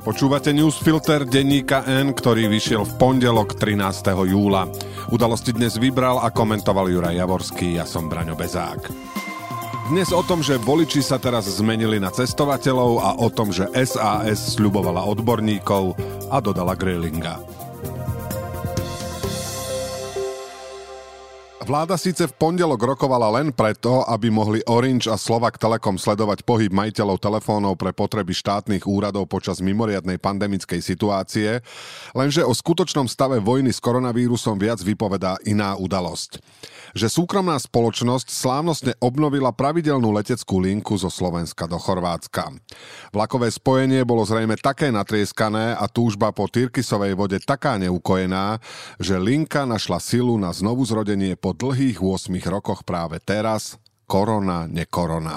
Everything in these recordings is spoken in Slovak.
Počúvate newsfilter denníka N, ktorý vyšiel v pondelok 13. júla. Udalosti dnes vybral a komentoval Juraj Javorský, ja som Braňo Bezák. Dnes o tom, že voliči sa teraz zmenili na cestovateľov a o tom, že SAS sľubovala odborníkov a dodala grillinga. Vláda síce v pondelok rokovala len preto, aby mohli Orange a Slovak Telekom sledovať pohyb majiteľov telefónov pre potreby štátnych úradov počas mimoriadnej pandemickej situácie, lenže o skutočnom stave vojny s koronavírusom viac vypovedá iná udalosť. Že súkromná spoločnosť slávnostne obnovila pravidelnú leteckú linku zo Slovenska do Chorvátska. Vlakové spojenie bolo zrejme také natrieskané a túžba po Tyrkisovej vode taká neukojená, že linka našla silu na znovuzrodenie po dlhých 8 rokoch práve teraz, korona, nekorona.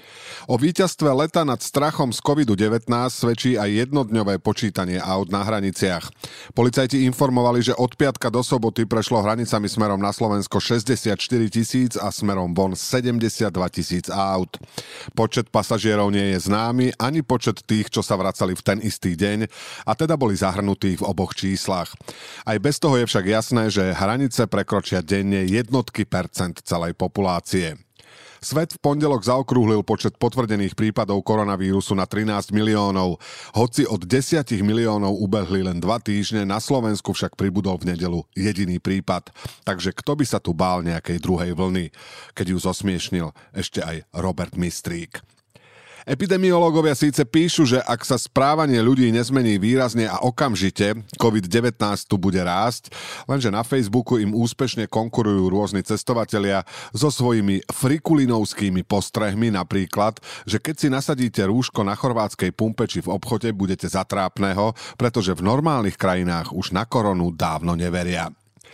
O víťazstve leta nad strachom z COVID-19 svedčí aj jednodňové počítanie aut na hraniciach. Policajti informovali, že od piatka do soboty prešlo hranicami smerom na Slovensko 64 000 a smerom von 72 000 aut. Počet pasažierov nie je známy, ani počet tých, čo sa vracali v ten istý deň, a teda boli zahrnutí v oboch číslach. Aj bez toho je však jasné, že hranice prekročia denne jednotky percent celej populácie. Svet v pondelok zaokrúhlil počet potvrdených prípadov koronavírusu na 13 miliónov. Hoci od 10 miliónov ubehli len 2 týždne, na Slovensku však pribudol v nedeľu jediný prípad. Takže kto by sa tu bál nejakej druhej vlny, keď ju zosmiešnil ešte aj Robert Mistrík. Epidemiológovia síce píšu, že ak sa správanie ľudí nezmení výrazne a okamžite, COVID-19 tu bude rásť, lenže na Facebooku im úspešne konkurujú rôzni cestovatelia so svojimi frikulinovskými postrehmi, napríklad, že keď si nasadíte rúško na chorvátskej pumpe či v obchode, budete za trápneho, pretože v normálnych krajinách už na koronu dávno neveria.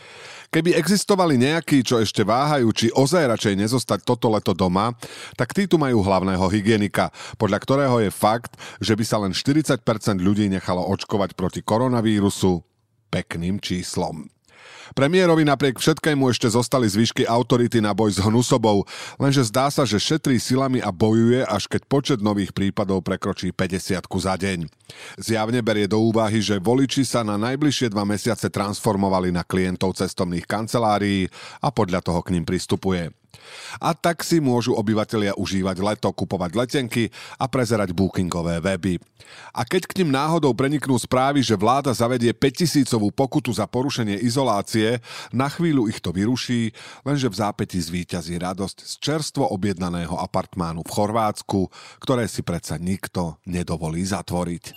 Keby existovali nejakí, čo ešte váhajú, či ozaj radšej nezostať toto leto doma, tak tí tu majú hlavného hygienika, podľa ktorého je fakt, že by sa len 40% ľudí nechalo očkovať proti koronavírusu pekným číslom. Premiérovi napriek všetkému ešte zostali zvyšky autority na boj s hnusobou, lenže zdá sa, že šetrí silami a bojuje, až keď počet nových prípadov prekročí 50 za deň. Zjavne berie do úvahy, že voliči sa na najbližšie 2 mesiace transformovali na klientov cestovných kancelárií a podľa toho k nim pristupuje. A tak si môžu obyvatelia užívať leto, kupovať letenky a prezerať bookingové weby. A keď k nim náhodou preniknú správy, že vláda zavedie 5 000 pokutu za porušenie izolácie, na chvíľu ich to vyruší, lenže v zápätí zvíťazí radosť z čerstvo objednaného apartmánu v Chorvátsku, ktoré si predsa nikto nedovolí zatvoriť.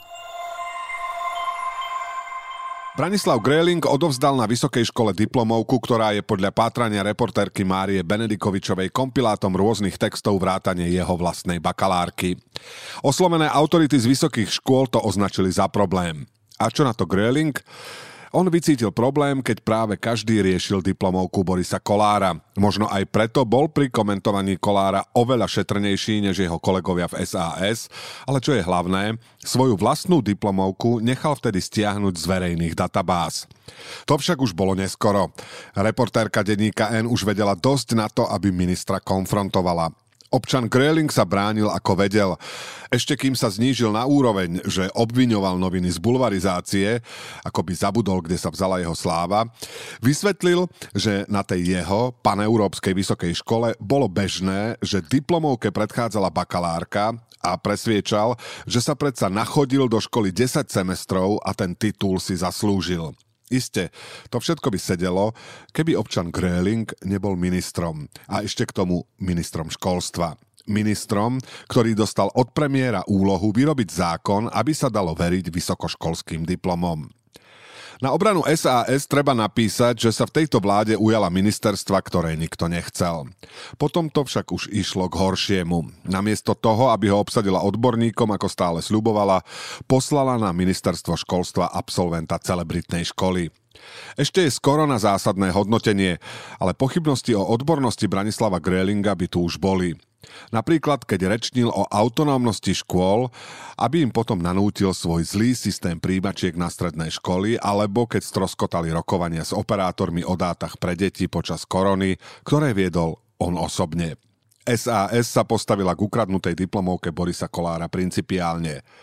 Branislav Gréling odovzdal na vysokej škole diplomovku, ktorá je podľa pátrania reportérky Márie Benedikovičovej kompilátom rôznych textov vrátane jeho vlastnej bakalárky. Oslovené autority z vysokých škôl to označili za problém. A čo na to Gréling? On vycítil problém, keď práve každý riešil diplomovku Borisa Kollára. Možno aj preto bol pri komentovaní Kollára oveľa šetrnejší než jeho kolegovia v SAS, ale čo je hlavné, svoju vlastnú diplomovku nechal vtedy stiahnuť z verejných databáz. To však už bolo neskoro. Reportérka denníka N už vedela dosť na to, aby ministra konfrontovala. Občan Gréling sa bránil ako vedel. Ešte kým sa znížil na úroveň, že obviňoval noviny z bulvarizácie, ako by zabudol, kde sa vzala jeho sláva, vysvetlil, že na tej jeho paneurópskej vysokej škole bolo bežné, že diplomovke predchádzala bakalárka a presviečal, že sa predsa nachodil do školy 10 semestrov a ten titul si zaslúžil. Isté, to všetko by sedelo, keby občan Gréling nebol ministrom. A ešte k tomu ministrom školstva. Ministrom, ktorý dostal od premiéra úlohu vyrobiť zákon, aby sa dalo veriť vysokoškolským diplomom. Na obranu SAS treba napísať, že sa v tejto vláde ujala ministerstva, ktoré nikto nechcel. Potom to však už išlo k horšiemu. Namiesto toho, aby ho obsadila odborníkom, ako stále sľubovala, poslala na ministerstvo školstva absolventa celebritnej školy. Ešte je skoro na zásadné hodnotenie, ale pochybnosti o odbornosti Branislava Grélinga by tu už boli. Napríklad, keď rečnil o autonómnosti škôl, aby im potom nanútil svoj zlý systém prijímačiek na stredné školy, alebo keď stroskotali rokovania s operátormi o dátach pre deti počas korony, ktoré viedol on osobne. SAS sa postavila k ukradnutej diplomovke Borisa Kollára principiálne.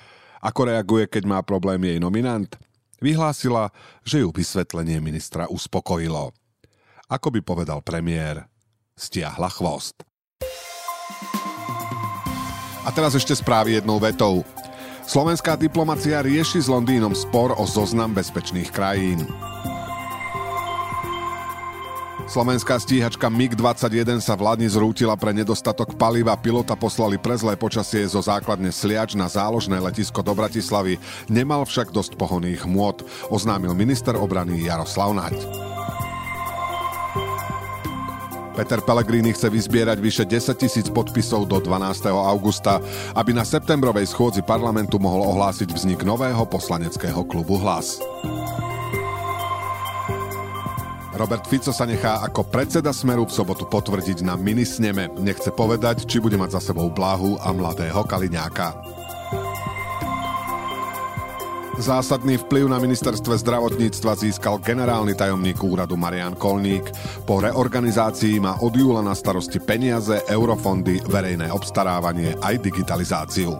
Ako reaguje, keď má problém jej nominant? Vyhlásila, že ju vysvetlenie ministra uspokojilo. Ako by povedal premiér, stiahla chvost. A teraz ešte správy jednou vetou. Slovenská diplomacia rieši s Londýnom spor o zoznam bezpečných krajín. Slovenská stíhačka MiG-21 sa v Lani zrútila pre nedostatok paliva. Pilota poslali pre zlé počasie zo základne Sliač na záložné letisko do Bratislavy. Nemal však dosť pohonných hmôt, oznámil minister obrany Jaroslav Naď. Peter Pellegrini chce vyzbierať vyše 10 000 podpisov do 12. augusta, aby na septembrovej schôdzi parlamentu mohol ohlásiť vznik nového poslaneckého klubu Hlas. Robert Fico sa nechá ako predseda Smeru v sobotu potvrdiť na minisneme. Nechce povedať, či bude mať za sebou Blahu a mladého Kaliňáka. Zásadný vplyv na ministerstve zdravotníctva získal generálny tajomník úradu Marián Kolník. Po reorganizácii má od júla na starosti peniaze, eurofondy, verejné obstarávanie aj digitalizáciu.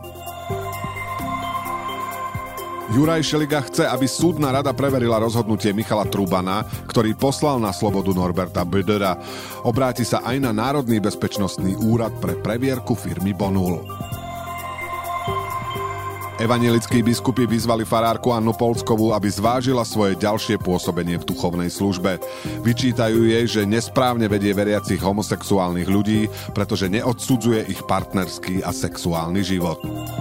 Juraj Šeliga chce, aby súdna rada preverila rozhodnutie Michala Trubana, ktorý poslal na slobodu Norberta Bödera. Obráti sa aj na Národný bezpečnostný úrad pre previerku firmy Bonul. Evanjelickí biskupy vyzvali farárku Annu Polskovú, aby zvážila svoje ďalšie pôsobenie v duchovnej službe. Vyčítajú jej, že nesprávne vedie veriacich homosexuálnych ľudí, pretože neodsudzuje ich partnerský a sexuálny život.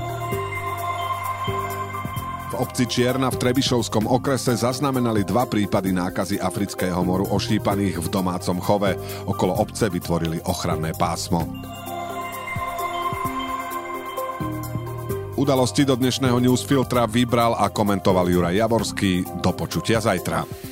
V obci Čierna v Trebišovskom okrese zaznamenali 2 prípady nákazy afrického moru ošípaných v domácom chove. Okolo obce vytvorili ochranné pásmo. Udalosti do dnešného newsfiltra vybral a komentoval Juraj Javorský. Do počutia zajtra.